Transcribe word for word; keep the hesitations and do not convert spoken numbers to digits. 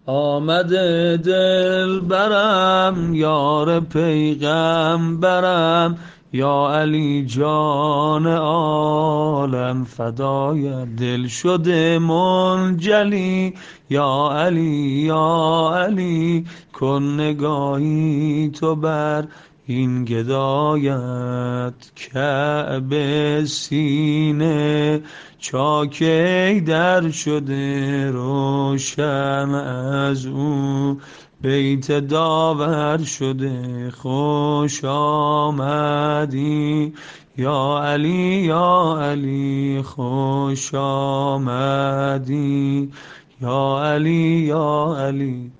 آمده دل برم یار پیغمبرم، یا علی جان عالم فدایت. دل شده منجلی یا علی یا علی، کن نگاهی تو بر این گدایت. کعبه سینه چاک در شده روشن از او، بیت داور شده خوش آمدی یا علی یا علی، خوش آمدی یا علی یا علی.